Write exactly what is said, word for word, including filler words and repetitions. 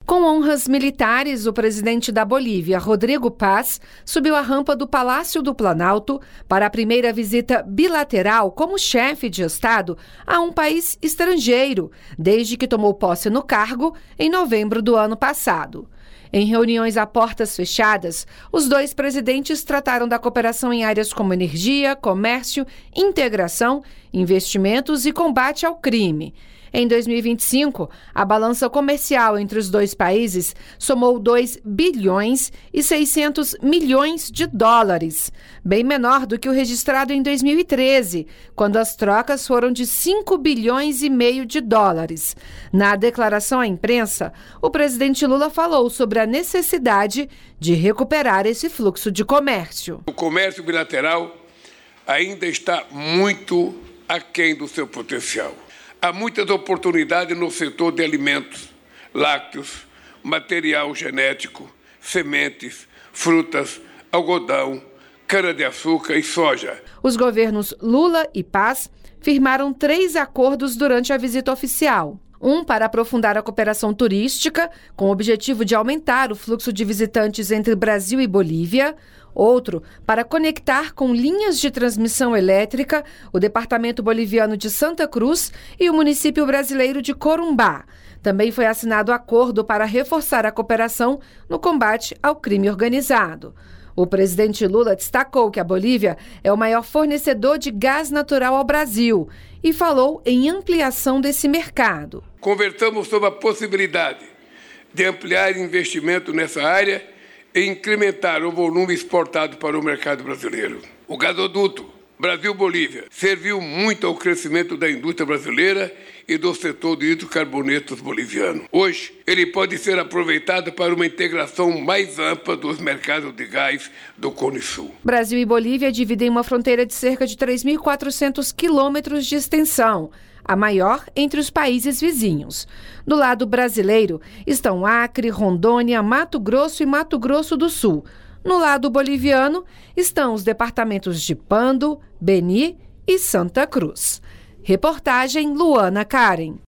Com honras militares, o presidente da Bolívia, Rodrigo Paz, subiu a rampa do Palácio do Planalto para a primeira visita bilateral como chefe de Estado a um país estrangeiro, desde que tomou posse no cargo em novembro do ano passado. Em reuniões a portas fechadas, os dois presidentes trataram da cooperação em áreas como energia, comércio, integração, investimentos e combate ao crime. Em dois mil e vinte e cinco, a balança comercial entre os dois países somou dois bilhões e seiscentos milhões de dólares, bem menor do que o registrado em dois mil e treze, quando as trocas foram de cinco bilhões e meio de dólares. Na declaração à imprensa, o presidente Lula falou sobre a necessidade de recuperar esse fluxo de comércio. O comércio bilateral ainda está muito aquém do seu potencial. Há muitas oportunidades no setor de alimentos, lácteos, material genético, sementes, frutas, algodão, cana-de-açúcar e soja. Os governos Lula e Paz firmaram três acordos durante a visita oficial. Um para aprofundar a cooperação turística, com o objetivo de aumentar o fluxo de visitantes entre Brasil e Bolívia. Outro para conectar com linhas de transmissão elétrica o departamento boliviano de Santa Cruz e o município brasileiro de Corumbá. Também foi assinado acordo para reforçar a cooperação no combate ao crime organizado. O presidente Lula destacou que a Bolívia é o maior fornecedor de gás natural ao Brasil e falou em ampliação desse mercado. Conversamos sobre a possibilidade de ampliar investimento nessa área e incrementar o volume exportado para o mercado brasileiro. O gasoduto Brasil-Bolívia serviu muito ao crescimento da indústria brasileira e do setor de hidrocarbonetos boliviano. Hoje, ele pode ser aproveitado para uma integração mais ampla dos mercados de gás do Cone Sul. Brasil e Bolívia dividem uma fronteira de cerca de três mil e quatrocentos quilômetros de extensão, a maior entre os países vizinhos. Do lado brasileiro estão Acre, Rondônia, Mato Grosso e Mato Grosso do Sul. No lado boliviano estão os departamentos de Pando, Beni e Santa Cruz. Reportagem Luana Karen.